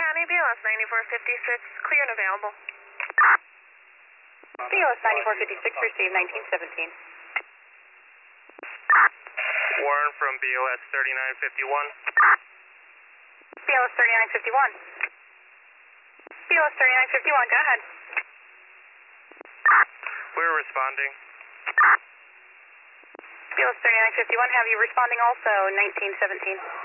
County, BLS 9456, clear and available. BLS 9456, received 1917. Warren from BLS 3951. BLS 3951. BLS 3951, go ahead. We're responding. BLS 3951, have you responding also 1917?